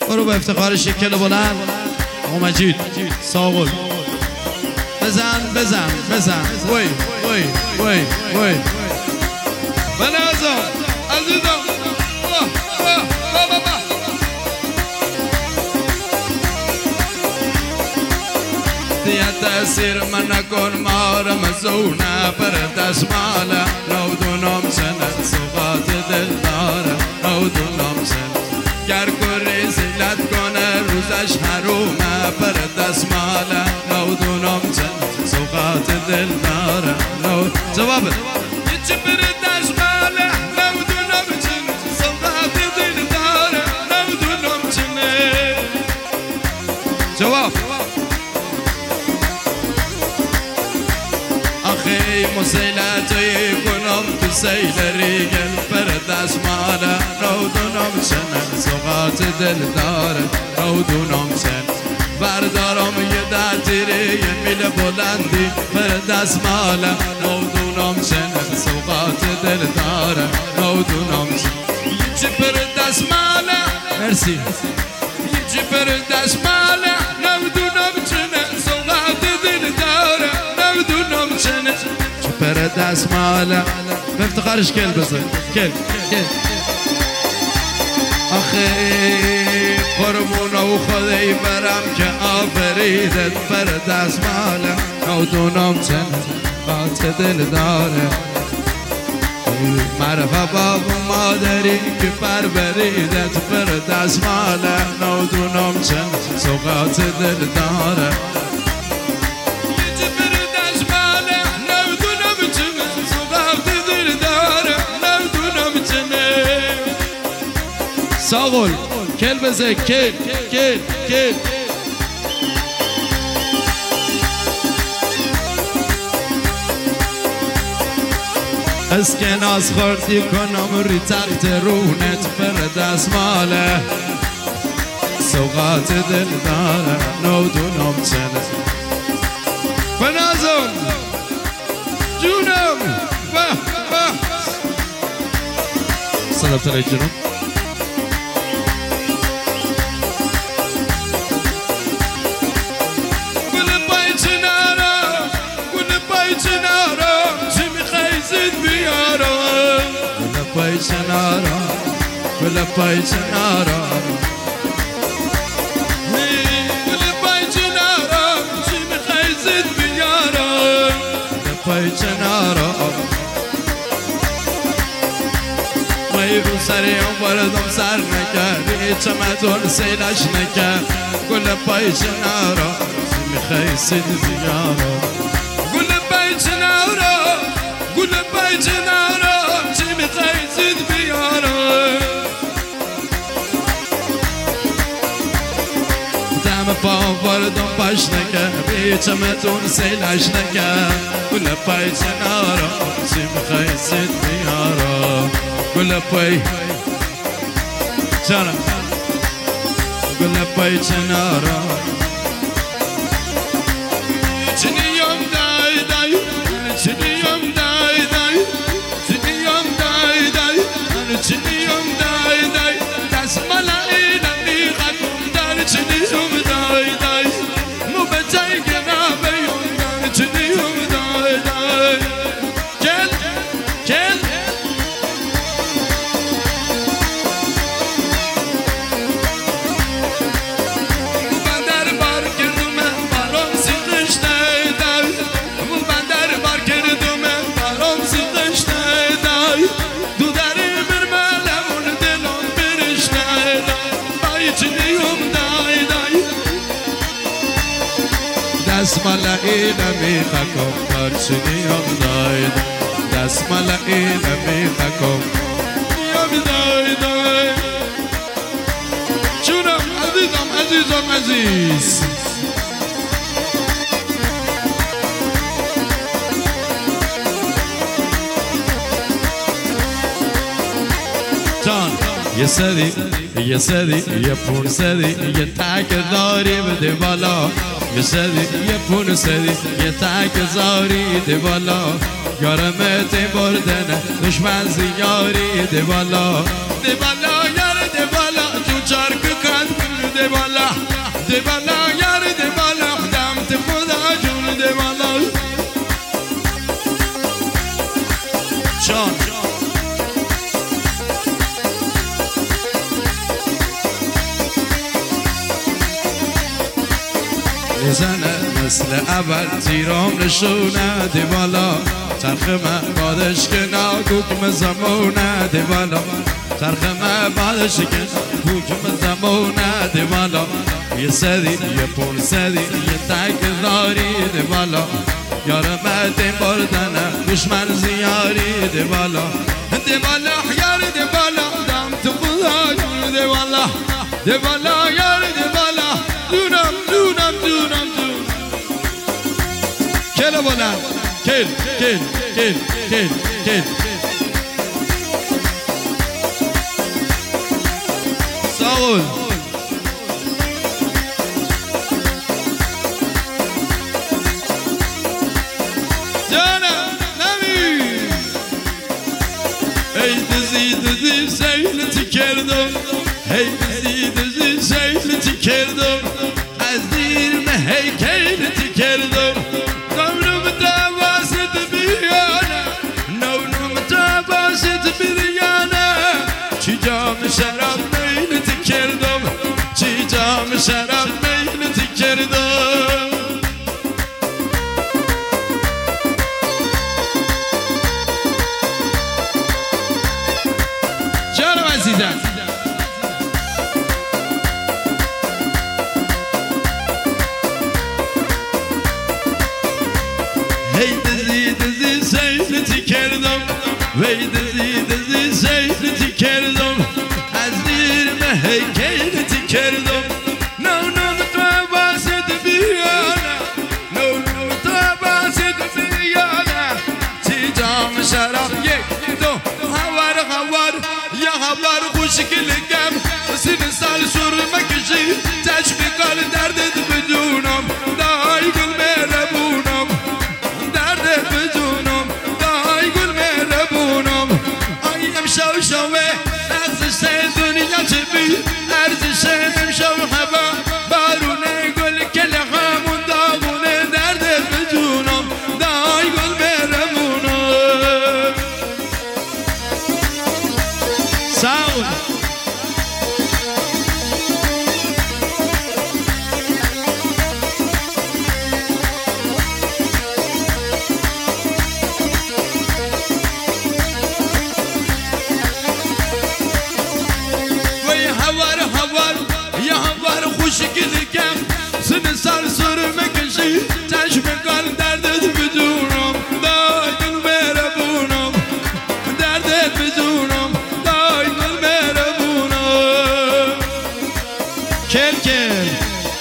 برو به افتخار شکل بلند آقا مجید ساغل بزن بزن بزن وی وی وی وی بنازم عزیزم دیت تأثیر من نکن مارم زونه پر دشماله نودونم سنه صفات دل داره نودونم سنه گر کری زیلت کنه روزش حرومه پر دستماله نودونم سنه صفات دل داره جواب یچی پر دشماله نودونم سنه صفات دل داره نودونم سنه جواب آخی مسیلتی کنم تو سیل ریگل پر دستماله نودونم سنه صفات دل داره نودونم سنه بردارم یه در تیری یه میل بلندی پر دستماله نودونم سنه صفات دل داره نودونم سنه یچی پر دستماله مرسی یچی پر دستماله نودونم سنه صفات دل داره نودونم سنه چی پر دستماله به افتخارش کل بزن کل آخی قربون و خدای برم که آفریدت پر دستماله نودونم سنه صفات دل داره معرفه باب مادری که پروریدت پر دستماله نودونم سنه صفات دل داره ساغل کل بزه کل از که ناز خوردی کنم ری تخت رونت پر دستماله سوقات دل داره نودونم سنه بنازم جونم سلام تلای جنوب پای چنارا گل پای چنارا گل پای چنارا چی میخوای زد بیارا گل پای چنارا مایی رو سریم بردم سر نکردی چمدون سیلش نکرد گل پای چنارا چی میخوای زد بیارا گل پای چنارا گل پای چنارا زد بیارم دم پا بردم پاش نکرد بیچمتون سیلش نکرد گل پای چنارا چی میخوای زد بیارم گل پای چنارا گل پای چنارا چنیم دای دای چنیم دای دای چنیم دای دای دست ملایی نمیخوام در چنیم دای دای مو به جای گنابیون در چنیم دای دای کل بندر بار کردم برام سیخش دای دای مو بندر بار کردم برام سیخش دای دای دست ملایی نمیخوام در چنیم دای دست ملایی نمیخوام دای دای جونم عزیزم عزیز جان یه سری یه پون سری یه تک داری بده بالا یه سری یه پون سری یه تک زاری ده بالا یارمت بردن دشمن زیاری ده بالا یار ده بالا تو چارک کن بزنه مثل اول تیرام نشونه دیوالا چرخ من بادش که ناگوکم زمونه دیوالا چرخ من بادش که ناگوکم زمونه دیوالا یه سری یه پول سری یه تکراری دیوالا یارم بردنه دشمن زیاری دیوالا دیوالا یار دیوالا دم تو خدا دیوالا دیوالا یار دیوالا دونم کل بلند کل ساغول دزی سیلتی کردم هی دزی سیلتی کردم از دیر هیکلتی کردم نونم تواست بیانه نونم تواست بیانه چی جام شراب میلتی کردم چی جام شراب میلتی کردم دزی سیلتی کردم وی دزی سیلتی کردم از دیر هیکلتی کردم نونم تو باسد بیانه نونم تو باسد بیانه چی جام شراب یک دو هوار یا هوار خوشگلگم سن سال سر مکشی تشبیه کال دردت بدونم دای گل مهربونم شوشوه ارزش دنیا چبی ارزش امشو هوا بارونه گل کل همون داغونه درد بجونم دای گل برمونم ساون خوشگلگم سن سال سر مکشی چشم کال دردت بدونم دای گل مهربونم دردت بدونم دای گل مهربونم کل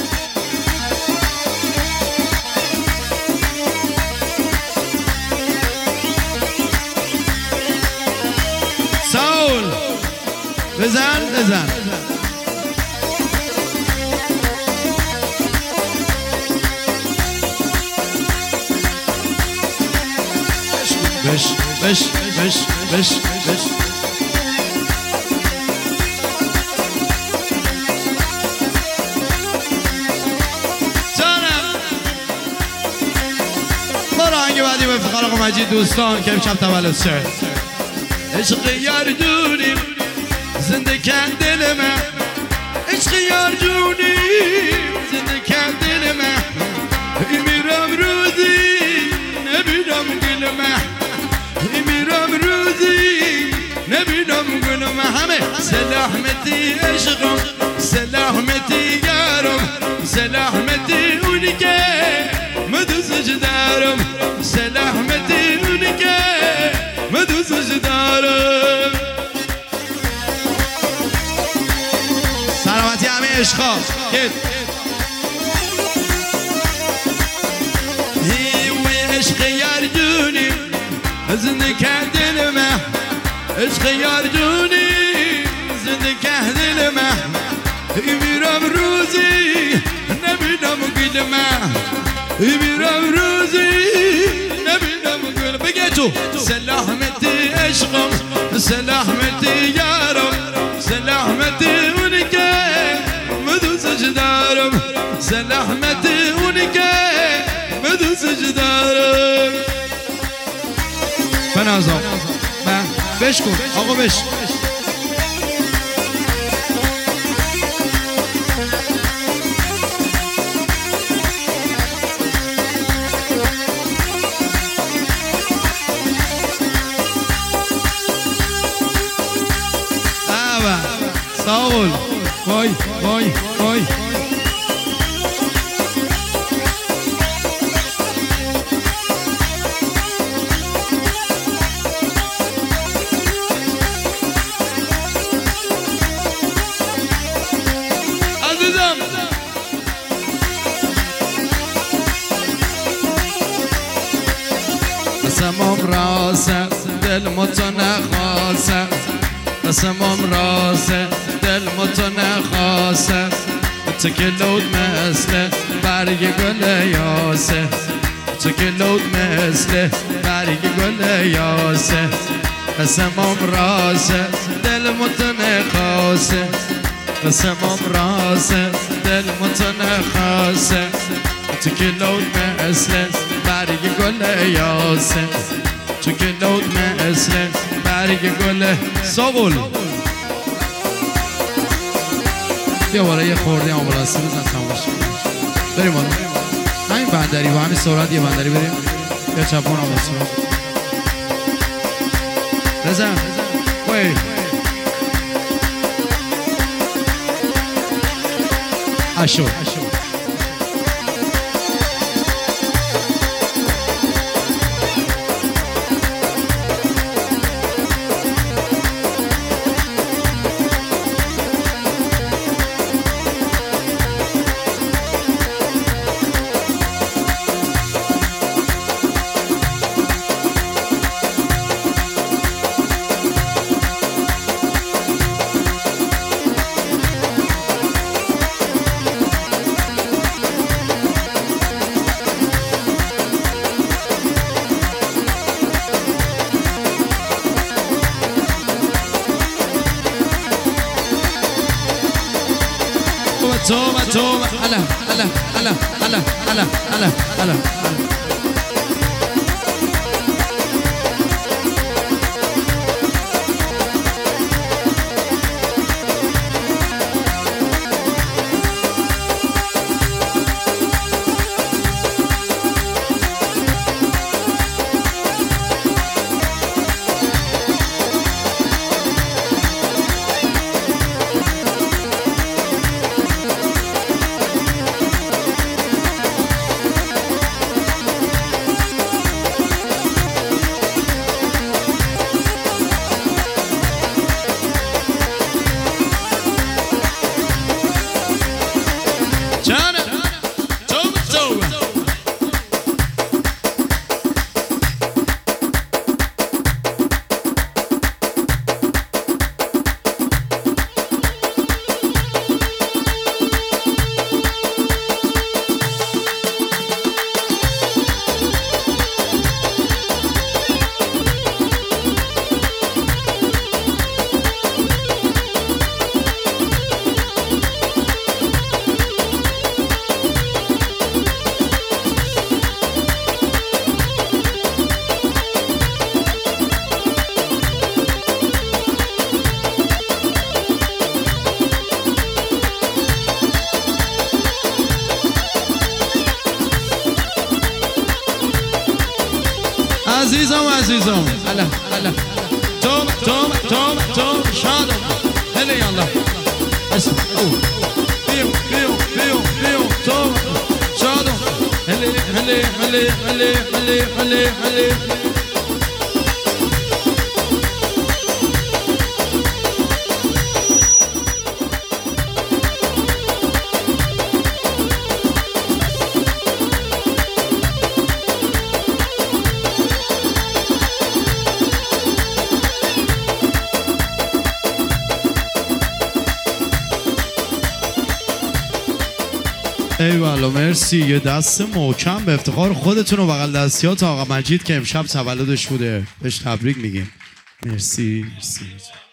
ساول بزن بش جانم برو آهنگ بعدی به افتخار آقا مجید دوستان که امشب تولد شد عشق یار جونیم زنده کن دل من عشق یار جونیم زنده کن دل من میرم روزی نبینم گل من میرم روزی نبینم گل من همه سلامتی عشقم سلامتی یارم سلامتی اونی که مدوزش دارم سلامتی اونی که مدوزش دارم سلامتی همه عشقا عشق یار جونی زنده کردن من عشق یار جونی زنده کردن من میرم روزی نبینم گل من میرم روزی نبینم گل بگه تو سلامتی عشقم سلامتی یارم سلامتی اونی که مدوزش دارم سلامتی اونی که مدوزش دارم بنازم بش کن آقا بش وای وای وای عزیزم قسمم راسه دل متنخواسه قسمم راسه دل متنخواسه تو که لود مثل برگ گل یاسه تو که لود مثل برگ گل یاسه قسمم راسه دل متنخواسه قسمم راسه دل متنخواسه تو که لود مثل برگ گل یاسه تو که لود مثل برگ گل ساقل بیا بالا یه خورده آمبولانسی بزن تماش بریم بالا همین بندری با همین سرعت یه بندری بریم یا چپون آمبولانسی بزن وی اشو توبة توبة هلا هلا هلا هلا هلا هلا هلا عزیزم عزیزم هلا هلا توبه توبه توبه توبه شادم هلا یالا اسم بیو بیو بیو بیو توبه شادم هلا هلا هلا هلا هلا هلا هلا ایوالا مرسی یه دست محکم به افتخار خودتون و بغل دستیات آقا مجید که امشب تولدش بوده بهش تبریک میگیم مرسی مرسی